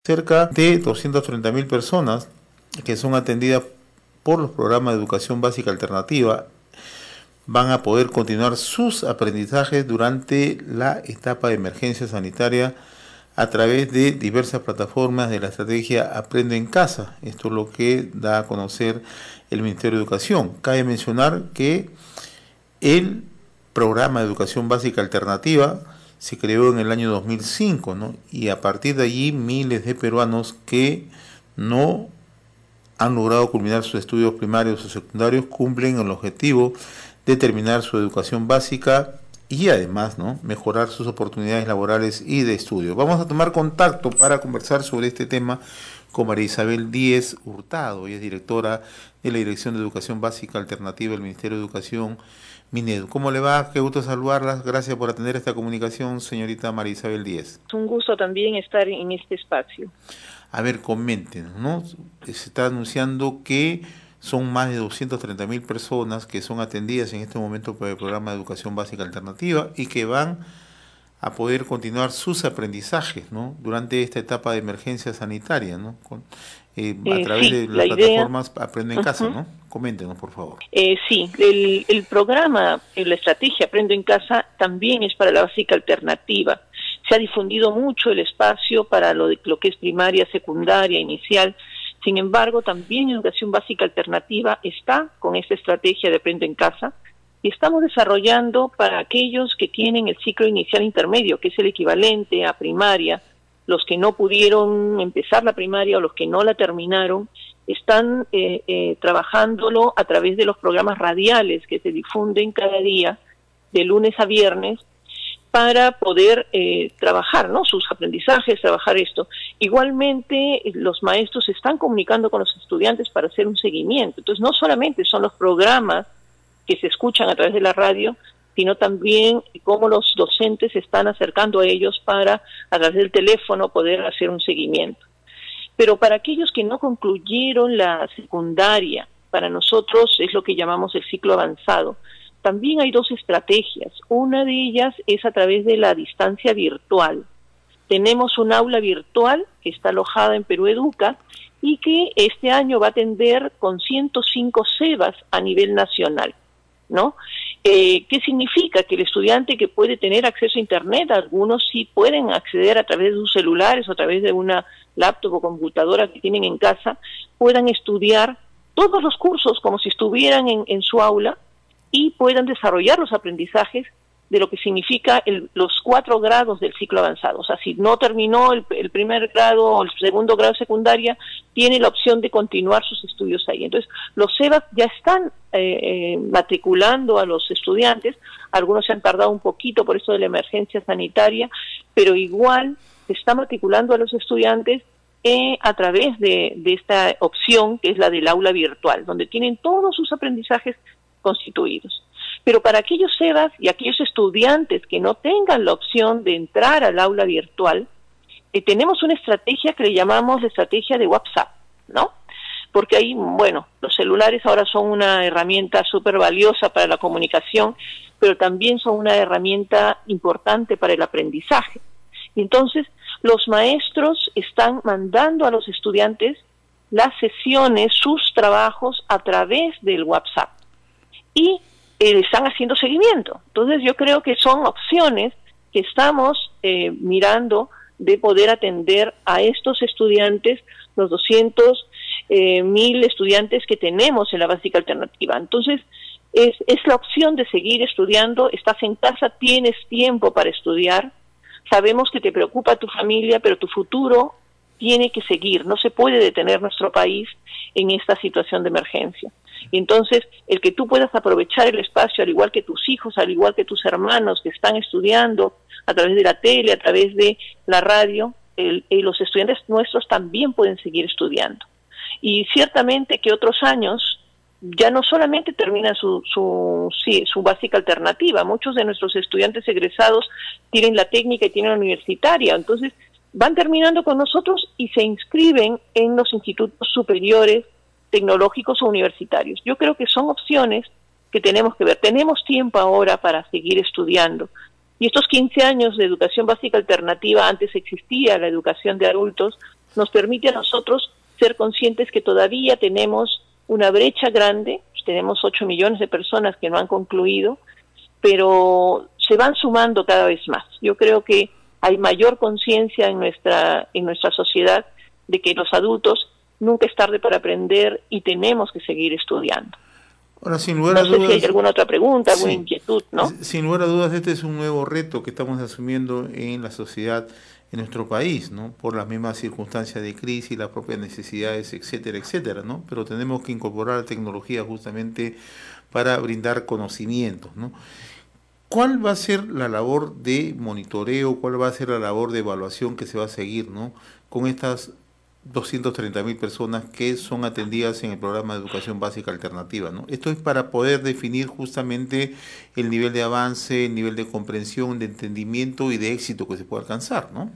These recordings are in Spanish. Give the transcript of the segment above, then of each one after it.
Cerca de 230.000 personas que son atendidas por los programas de educación básica alternativa van a poder continuar sus aprendizajes durante la etapa de emergencia sanitaria a través de diversas plataformas de la estrategia Aprendo en Casa. Esto es lo que da a conocer el Ministerio de Educación. Cabe mencionar que el programa de educación básica alternativa se creó en el año 2005, ¿no? Y a partir de allí miles de peruanos que no han logrado culminar sus estudios primarios o secundarios cumplen el objetivo de terminar su educación básica y además, ¿no?, mejorar sus oportunidades laborales y de estudio. Vamos a tomar contacto para conversar sobre este tema con María Isabel Díez Hurtado. Ella es directora de la Dirección de Educación Básica Alternativa del Ministerio de Educación, Minedu. ¿Cómo le va? Qué gusto saludarlas. Gracias por atender esta comunicación, señorita María Isabel Díez. Es un gusto también estar en este espacio. A ver, coméntenos, ¿no? Se está anunciando que son más de 230.000 personas que son atendidas en este momento por el programa de educación básica alternativa y que van a poder continuar sus aprendizajes, ¿no?, durante esta etapa de emergencia sanitaria, ¿no?, a través de las plataformas Aprendo en Casa, ¿no? Coméntenos, por favor. Sí, el programa, la estrategia Aprendo en Casa también es para la básica alternativa. Se ha difundido mucho el espacio para lo que es primaria, secundaria, inicial. Sin embargo, también educación básica alternativa está con esta estrategia de Aprendo en Casa y estamos desarrollando para aquellos que tienen el ciclo inicial intermedio, que es el equivalente a primaria. Los que no pudieron empezar la primaria o los que no la terminaron, están trabajándolo a través de los programas radiales que se difunden cada día, de lunes a viernes, para poder trabajar, ¿no?, sus aprendizajes, trabajar esto. Igualmente, los maestros se están comunicando con los estudiantes para hacer un seguimiento. Entonces, no solamente son los programas que se escuchan a través de la radio, sino también cómo los docentes se están acercando a ellos para, a través del teléfono, poder hacer un seguimiento. Pero para aquellos que no concluyeron la secundaria, para nosotros es lo que llamamos el ciclo avanzado. También hay dos estrategias. Una de ellas es a través de la distancia virtual. Tenemos un aula virtual que está alojada en Perú Educa y que este año va a atender con 105 SEBAs a nivel nacional, ¿no? ¿Qué significa? Que el estudiante que puede tener acceso a Internet, algunos sí pueden acceder a través de sus celulares o a través de una laptop o computadora que tienen en casa, puedan estudiar todos los cursos como si estuvieran en su aula y puedan desarrollar los aprendizajes de lo que significa los 4 grados del ciclo avanzado. O sea, si no terminó el primer grado o el segundo grado de secundaria, tiene la opción de continuar sus estudios ahí. Entonces, los SEBAs ya están matriculando a los estudiantes. Algunos se han tardado un poquito por esto de la emergencia sanitaria, pero igual se está matriculando a los estudiantes a través de esta opción que es la del aula virtual, donde tienen todos sus aprendizajes constituidos. Pero para aquellos SEBAs y aquellos estudiantes que no tengan la opción de entrar al aula virtual, tenemos una estrategia que le llamamos la estrategia de WhatsApp, ¿no? Porque ahí, bueno, los celulares ahora son una herramienta súper valiosa para la comunicación, pero también son una herramienta importante para el aprendizaje. Entonces, los maestros están mandando a los estudiantes las sesiones, sus trabajos a través del WhatsApp. Y están haciendo seguimiento. Entonces yo creo que son opciones que estamos mirando de poder atender a estos estudiantes, los 200.000 estudiantes que tenemos en la básica alternativa. Entonces es la opción de seguir estudiando. Estás en casa, tienes tiempo para estudiar. Sabemos que te preocupa tu familia, pero tu futuro tiene que seguir. No se puede detener nuestro país en esta situación de emergencia. Y entonces, el que tú puedas aprovechar el espacio, al igual que tus hijos, al igual que tus hermanos que están estudiando a través de la tele, a través de la radio, los estudiantes nuestros también pueden seguir estudiando. Y ciertamente que otros años ya no solamente terminan su básica alternativa, muchos de nuestros estudiantes egresados tienen la técnica y tienen la universitaria, entonces van terminando con nosotros y se inscriben en los institutos superiores tecnológicos o universitarios. Yo creo que son opciones que tenemos que ver. Tenemos tiempo ahora para seguir estudiando. Y estos 15 años de educación básica alternativa, antes existía la educación de adultos, nos permite a nosotros ser conscientes que todavía tenemos una brecha grande, tenemos 8 millones de personas que no han concluido, pero se van sumando cada vez más. Yo creo que hay mayor conciencia en nuestra sociedad de que los adultos nunca es tarde para aprender y tenemos que seguir estudiando. Ahora, sin lugar a dudas, no sé si hay alguna otra pregunta, alguna inquietud, ¿no? Sin lugar a dudas, este es un nuevo reto que estamos asumiendo en la sociedad, en nuestro país, ¿no? Por las mismas circunstancias de crisis, las propias necesidades, etcétera, etcétera, ¿no? Pero tenemos que incorporar la tecnología justamente para brindar conocimientos, ¿no? ¿Cuál va a ser la labor de monitoreo, cuál va a ser la labor de evaluación que se va a seguir, ¿no? Con estas 230.000 personas que son atendidas en el programa de educación básica alternativa, ¿no? Esto es para poder definir justamente el nivel de avance, el nivel de comprensión, de entendimiento y de éxito que se puede alcanzar, ¿no?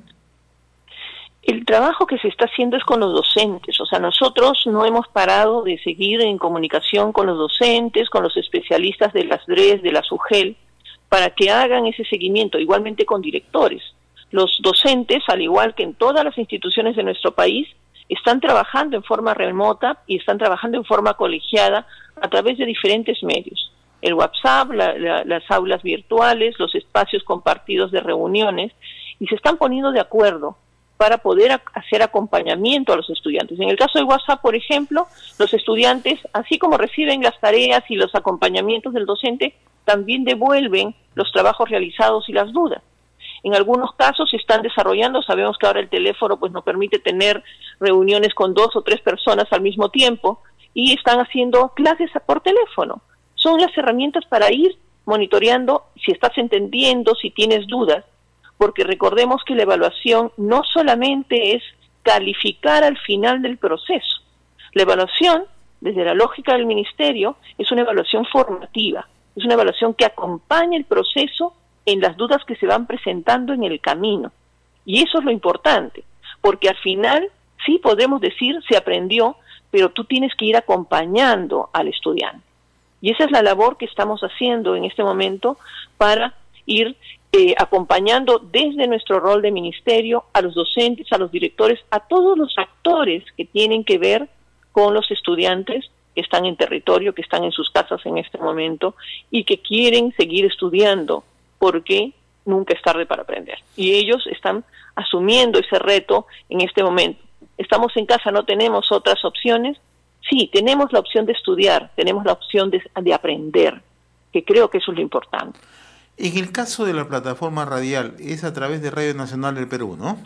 El trabajo que se está haciendo es con los docentes, o sea, nosotros no hemos parado de seguir en comunicación con los docentes, con los especialistas de las DRES, de la SUGEL, para que hagan ese seguimiento, igualmente con directores. Los docentes, al igual que en todas las instituciones de nuestro país, están trabajando en forma remota y están trabajando en forma colegiada a través de diferentes medios. El WhatsApp, las aulas virtuales, los espacios compartidos de reuniones, y se están poniendo de acuerdo para poder hacer acompañamiento a los estudiantes. En el caso de WhatsApp, por ejemplo, los estudiantes, así como reciben las tareas y los acompañamientos del docente, también devuelven los trabajos realizados y las dudas. En algunos casos se están desarrollando, sabemos que ahora el teléfono pues nos permite tener reuniones con 2 o 3 personas al mismo tiempo y están haciendo clases por teléfono. Son las herramientas para ir monitoreando si estás entendiendo, si tienes dudas, porque recordemos que la evaluación no solamente es calificar al final del proceso. La evaluación, desde la lógica del ministerio, es una evaluación formativa, es una evaluación que acompaña el proceso en las dudas que se van presentando en el camino. Y eso es lo importante, porque al final sí podemos decir se aprendió, pero tú tienes que ir acompañando al estudiante. Y esa es la labor que estamos haciendo en este momento para ir acompañando desde nuestro rol de ministerio a los docentes, a los directores, a todos los actores que tienen que ver con los estudiantes que están en territorio, que están en sus casas en este momento y que quieren seguir estudiando porque nunca es tarde para aprender. Y ellos están asumiendo ese reto en este momento. Estamos en casa, no tenemos otras opciones. Sí, tenemos la opción de estudiar, tenemos la opción de aprender, que creo que eso es lo importante. En el caso de la plataforma radial, es a través de Radio Nacional del Perú, ¿no?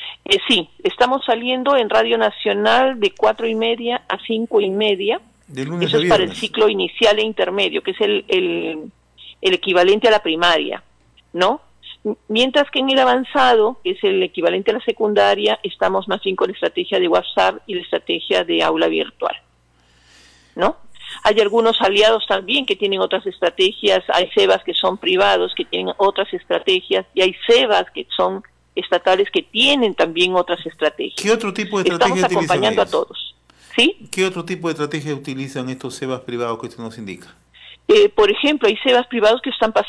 Sí, estamos saliendo en Radio Nacional de 4:30 a 5:30. De lunes Eso a es viernes. para el ciclo inicial e intermedio, que es el equivalente a la primaria, ¿no? Mientras que en el avanzado, que es el equivalente a la secundaria, estamos más bien con la estrategia de WhatsApp y la estrategia de aula virtual, ¿no? Hay algunos aliados también que tienen otras estrategias, hay SEBAs que son privados, que tienen otras estrategias, y hay SEBAs que son estatales que tienen también otras estrategias. ¿Qué otro tipo de estrategia Estamos acompañando utilizan a todos, ¿sí? ¿Qué otro tipo de estrategia utilizan estos SEBAs privados que usted nos indica? Por ejemplo, hay SEBAs privados que están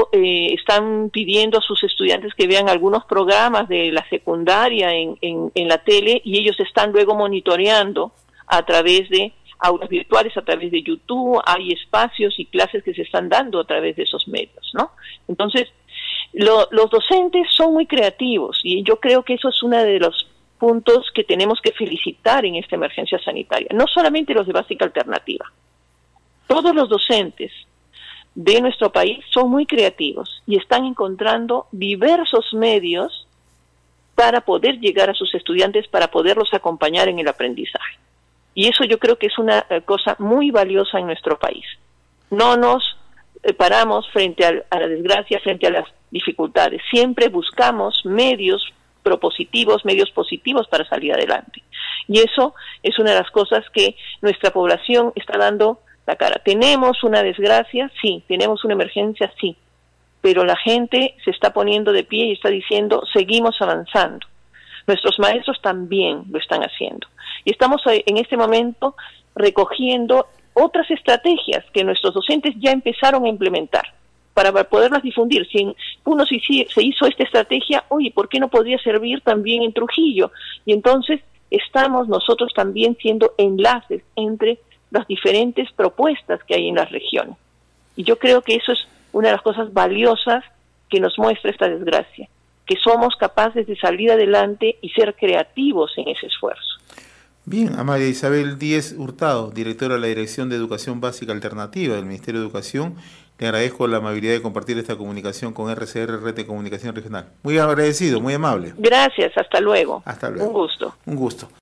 están pidiendo a sus estudiantes que vean algunos programas de la secundaria en la tele y ellos están luego monitoreando a través de aulas virtuales, a través de YouTube, hay espacios y clases que se están dando a través de esos medios, ¿no? Entonces, los docentes son muy creativos y yo creo que eso es uno de los puntos que tenemos que felicitar en esta emergencia sanitaria, no solamente los de básica alternativa. Todos los docentes de nuestro país son muy creativos y están encontrando diversos medios para poder llegar a sus estudiantes, para poderlos acompañar en el aprendizaje. Y eso yo creo que es una cosa muy valiosa en nuestro país. No nos paramos frente a la desgracia, frente a las dificultades. Siempre buscamos medios propositivos, medios positivos para salir adelante. Y eso es una de las cosas que nuestra población está dando la cara. ¿Tenemos una desgracia? Sí. ¿Tenemos una emergencia? Sí. Pero la gente se está poniendo de pie y está diciendo, seguimos avanzando. Nuestros maestros también lo están haciendo. Y estamos en este momento recogiendo otras estrategias que nuestros docentes ya empezaron a implementar. para poderlas difundir. Si se hizo esta estrategia, oye, ¿por qué no podría servir también en Trujillo? Y entonces estamos nosotros también siendo enlaces entre las diferentes propuestas que hay en las regiones. Y yo creo que eso es una de las cosas valiosas que nos muestra esta desgracia, que somos capaces de salir adelante y ser creativos en ese esfuerzo. Bien, a María Isabel Díez Hurtado, directora de la Dirección de Educación Básica Alternativa del Ministerio de Educación, le agradezco la amabilidad de compartir esta comunicación con RCR, Red de Comunicación Regional. Muy agradecido, muy amable. Gracias, hasta luego. Hasta luego. Un gusto. Un gusto.